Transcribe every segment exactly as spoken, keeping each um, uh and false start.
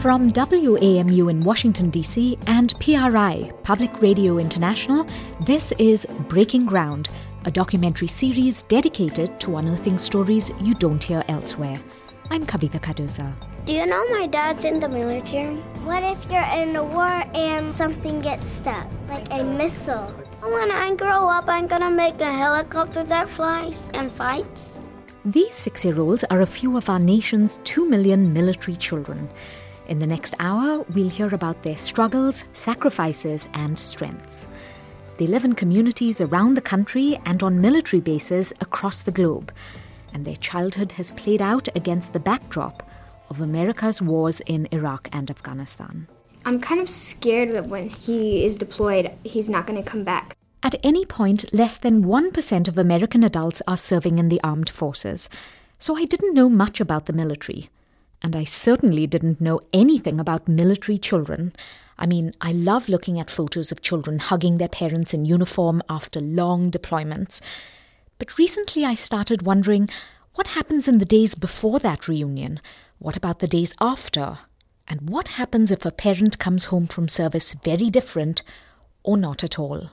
From W A M U in Washington, D C and P R I, Public Radio International, this is Breaking Ground, a documentary series dedicated to unearthing stories you don't hear elsewhere. I'm Kavita Cardoza. Do you know my dad's in the military? What if you're in a war and something gets stuck, like a missile? When I grow up, I'm gonna make a helicopter that flies and fights. These six-year-olds are a few of our nation's two million military children. In the next hour, we'll hear about their struggles, sacrifices, and strengths. They live in communities around the country and on military bases across the globe, and their childhood has played out against the backdrop of America's wars in Iraq and Afghanistan. I'm kind of scared that when he is deployed, he's not going to come back. At any point, less than one percent of American adults are serving in the armed forces, so I didn't know much about the military. And I certainly didn't know anything about military children. I mean, I love looking at photos of children hugging their parents in uniform after long deployments. But recently I started wondering, what happens in the days before that reunion? What about the days after? And what happens if a parent comes home from service very different or not at all?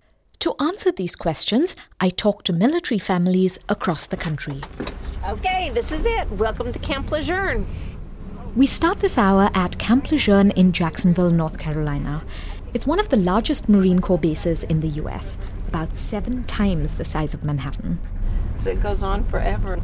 To answer these questions, I talked to military families across the country. Okay, this is it. Welcome to Camp Lejeune. We start this hour at Camp Lejeune in Jacksonville, North Carolina. It's one of the largest Marine Corps bases in the U S, about seven times the size of Manhattan. It goes on forever.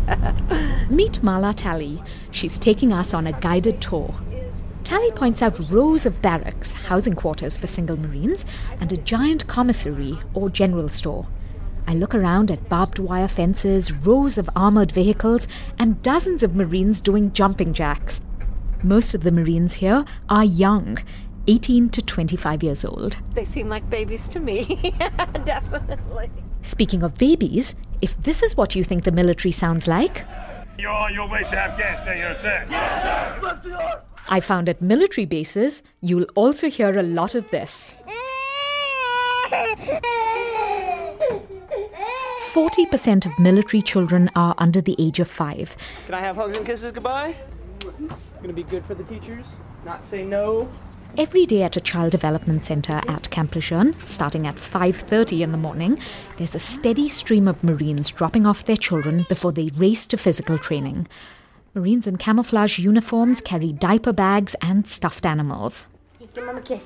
Meet Mala Tally. She's taking us on a guided tour. Tally points out rows of barracks, housing quarters for single Marines, and a giant commissary or general store. I look around at barbed wire fences, rows of armoured vehicles, and dozens of Marines doing jumping jacks. Most of the Marines here are young, eighteen to twenty-five years old. They seem like babies to me, definitely. Speaking of babies, if this is what you think the military sounds like... You're on your way to Afghanistan, you understand? Yes, sir! Bless the Lord! I found at military bases, you'll also hear a lot of this. forty percent of military children are under the age of five. Can I have hugs and kisses goodbye? Gonna be good for the teachers, not say no. Every day at a child development centre at Camp Lejeune, starting at five thirty in the morning, there's a steady stream of Marines dropping off their children before they race to physical training. Marines in camouflage uniforms carry diaper bags and stuffed animals. Give Mom a kiss.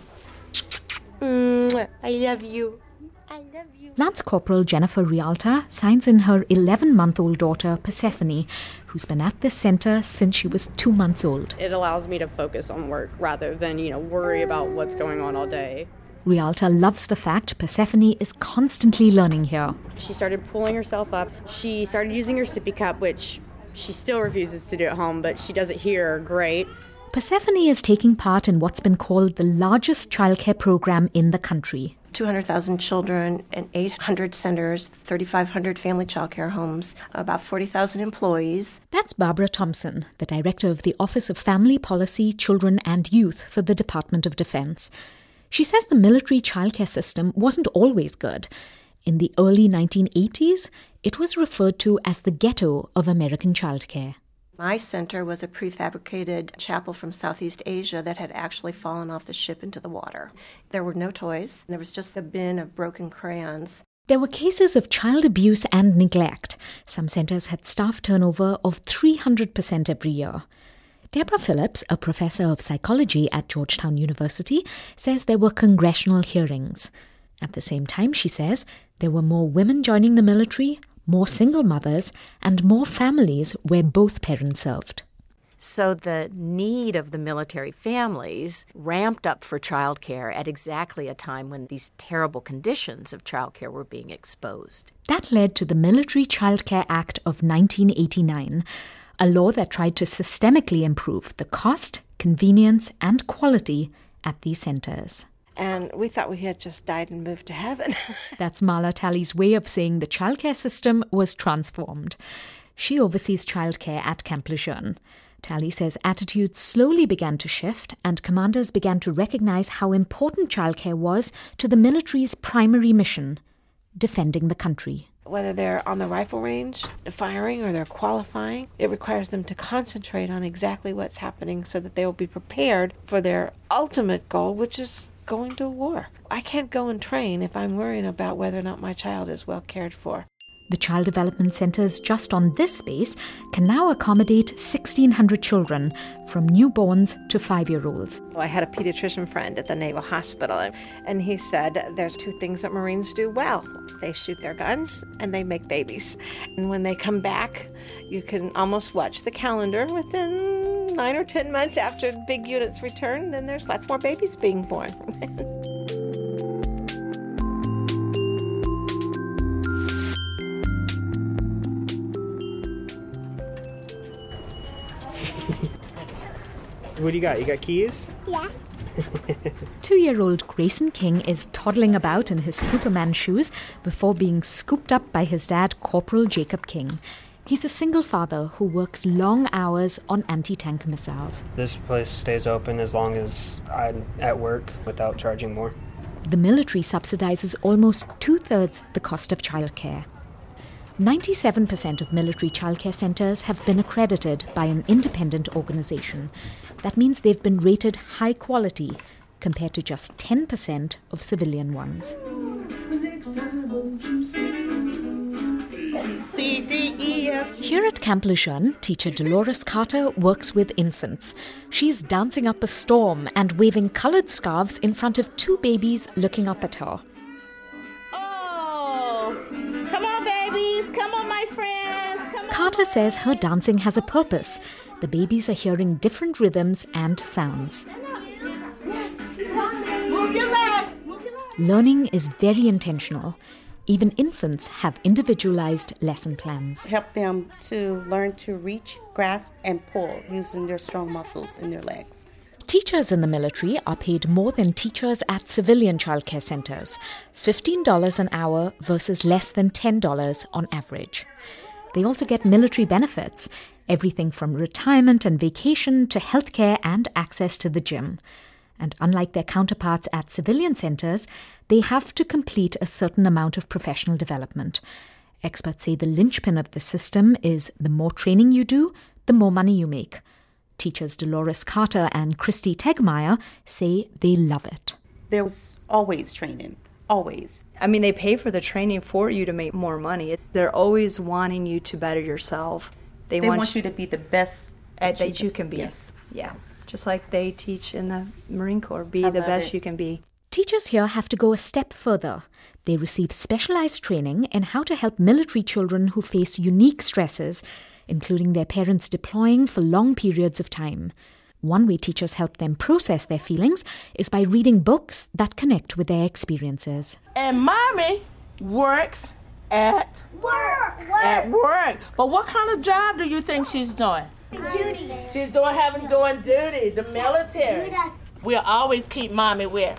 Mm, I love you. I love you. Lance Corporal Jennifer Rialta signs in her eleven-month-old daughter, Persephone, who's been at this centre since she was two months old. It allows me to focus on work rather than, you know, worry about what's going on all day. Rialta loves the fact Persephone is constantly learning here. She started pulling herself up. She started using her sippy cup, which she still refuses to do at home, but she does it here great. Persephone is taking part in what's been called the largest childcare program in the country. two hundred thousand children and eight hundred centers, thirty-five hundred family childcare homes, about forty thousand employees. That's Barbara Thompson, the director of the Office of Family Policy, Children and Youth for the Department of Defense. She says the military childcare system wasn't always good. In the early nineteen eighties, it was referred to as the ghetto of American childcare. My center was a prefabricated chapel from Southeast Asia that had actually fallen off the ship into the water. There were no toys. There was just a bin of broken crayons. There were cases of child abuse and neglect. Some centers had staff turnover of three hundred percent every year. Deborah Phillips, a professor of psychology at Georgetown University, says there were congressional hearings. At the same time, she says, there were more women joining the military, more single mothers, and more families where both parents served. So the need of the military families ramped up for childcare at exactly a time when these terrible conditions of childcare were being exposed. That led to the Military Child Care Act of nineteen eighty-nine, a law that tried to systemically improve the cost, convenience, and quality at these centers. And we thought we had just died and moved to heaven. That's Mala Tally's way of saying the childcare system was transformed. She oversees childcare at Camp Lejeune. Tally says attitudes slowly began to shift and commanders began to recognize how important childcare was to the military's primary mission, defending the country. Whether they're on the rifle range firing or they're qualifying, it requires them to concentrate on exactly what's happening so that they will be prepared for their ultimate goal, which is going to war. I can't go and train if I'm worrying about whether or not my child is well cared for. The child development centres just on this base can now accommodate sixteen hundred children, from newborns to five-year-olds. I had a pediatrician friend at the Naval Hospital, and he said there's two things that Marines do well. They shoot their guns and they make babies. And when they come back, you can almost watch the calendar within nine or ten months after big units return, then there's lots more babies being born. What do you got? You got keys? Yeah. Two-year-old Grayson King is toddling about in his Superman shoes before being scooped up by his dad, Corporal Jacob King. He's a single father who works long hours on anti-tank missiles. This place stays open as long as I'm at work without charging more. The military subsidizes almost two-thirds the cost of childcare. ninety-seven percent of military childcare centres have been accredited by an independent organisation. That means they've been rated high quality compared to just ten percent of civilian ones. C, D, E, F. Here at Camp Lejeune, teacher Dolores Carter works with infants. She's dancing up a storm and waving coloured scarves in front of two babies looking up at her. Carter says her dancing has a purpose. The babies are hearing different rhythms and sounds. Learning is very intentional. Even infants have individualized lesson plans. Help them to learn to reach, grasp, and pull using their strong muscles in their legs. Teachers in the military are paid more than teachers at civilian childcare centres, fifteen dollars an hour versus less than ten dollars on average. They also get military benefits, everything from retirement and vacation to healthcare and access to the gym. And unlike their counterparts at civilian centres, they have to complete a certain amount of professional development. Experts say the linchpin of the system is the more training you do, the more money you make. Teachers Dolores Carter and Christy Tegmeyer say they love it. There's always training. Always. I mean, they pay for the training for you to make more money. They're always wanting you to better yourself. They, they want, want you to be the best at, that you can be. Yes. Yes. Just like they teach in the Marine Corps, be the best it. you can be. Teachers here have to go a step further. They receive specialized training in how to help military children who face unique stresses, including their parents deploying for long periods of time. One way teachers help them process their feelings is by reading books that connect with their experiences. And Mommy works at work. work. At work. But what kind of job do you think she's doing? Duty. She's doing having doing duty, the military. We'll always keep Mommy where?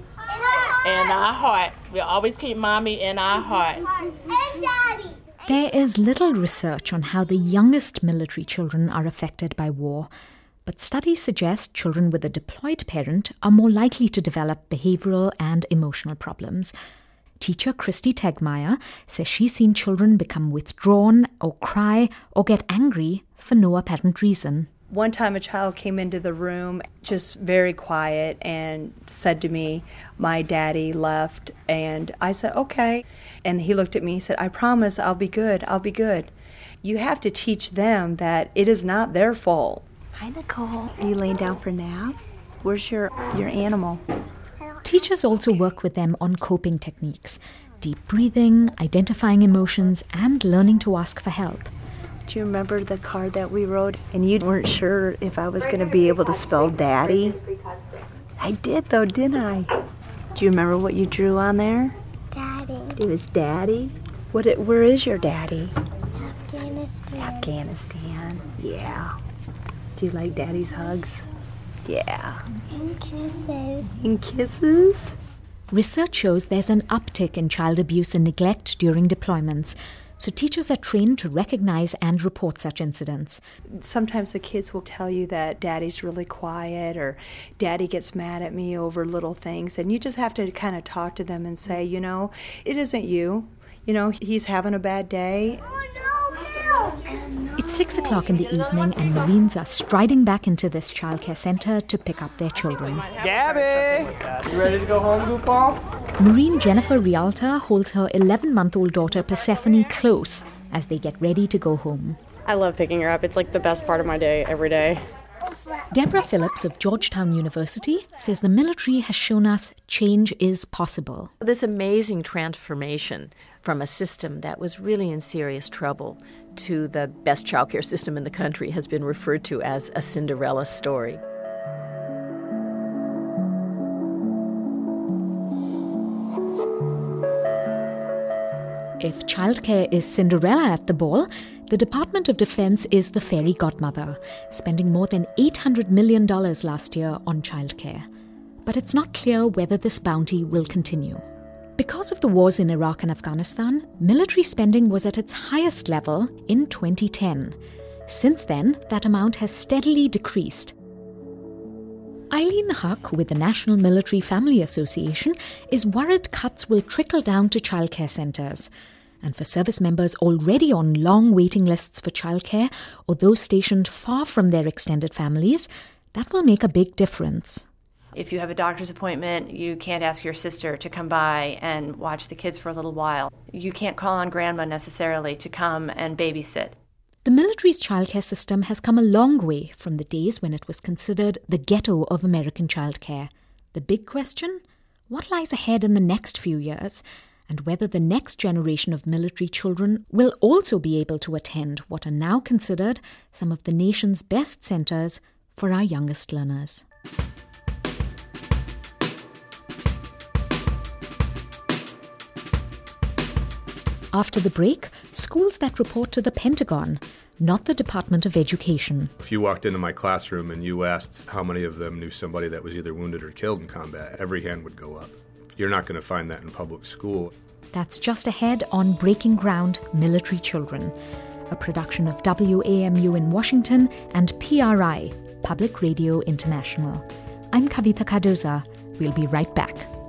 In our hearts. We'll always keep Mommy in our hearts. And Daddy. There is little research on how the youngest military children are affected by war. But studies suggest children with a deployed parent are more likely to develop behavioral and emotional problems. Teacher Christy Tegmeyer says she's seen children become withdrawn or cry or get angry for no apparent reason. One time a child came into the room just very quiet and said to me, "My daddy left." And I said, "Okay." And he looked at me and said, "I promise I'll be good, I'll be good." You have to teach them that it is not their fault. Hi, Nicole. Are you laying down for a nap? Where's your, your animal? Teachers also work with them on coping techniques, deep breathing, identifying emotions, and learning to ask for help. Do you remember the card that we wrote? And you weren't sure if I was going to be able to spell daddy? I did, though, didn't I? Do you remember what you drew on there? Daddy. It was daddy? What? It, where is your daddy? Afghanistan. Afghanistan, yeah. Do you like daddy's hugs? Yeah. And kisses. And kisses? Research shows there's an uptick in child abuse and neglect during deployments, so teachers are trained to recognize and report such incidents. Sometimes the kids will tell you that daddy's really quiet or daddy gets mad at me over little things, and you just have to kind of talk to them and say, you know, it isn't you. you know, he's having a bad day. It's six o'clock in the evening and Marines are striding back into this childcare center to pick up their children. Gabby! You ready to go home, goofball? Marine Jennifer Rialta holds her eleven-month-old daughter Persephone close as they get ready to go home. I love picking her up. It's like the best part of my day every day. Deborah Phillips of Georgetown University says the military has shown us change is possible. This amazing transformation from a system that was really in serious trouble to the best childcare system in the country has been referred to as a Cinderella story. If childcare is Cinderella at the ball, the Department of Defense is the fairy godmother, spending more than eight hundred million dollars last year on childcare. But it's not clear whether this bounty will continue. Because of the wars in Iraq and Afghanistan, military spending was at its highest level in twenty ten. Since then, that amount has steadily decreased. Eileen Huck with the National Military Family Association is worried cuts will trickle down to childcare centres. And for service members already on long waiting lists for childcare or those stationed far from their extended families, that will make a big difference. If you have a doctor's appointment, you can't ask your sister to come by and watch the kids for a little while. You can't call on grandma necessarily to come and babysit. The military's childcare system has come a long way from the days when it was considered the ghetto of American childcare. The big question? What lies ahead in the next few years? And whether the next generation of military children will also be able to attend what are now considered some of the nation's best centres for our youngest learners. After the break, schools that report to the Pentagon, not the Department of Education. If you walked into my classroom and you asked how many of them knew somebody that was either wounded or killed in combat, every hand would go up. You're not going to find that in public school. That's just ahead on Breaking Ground, Military Children, a production of W A M U in Washington and P R I, Public Radio International. I'm Kavitha Cardoza. We'll be right back.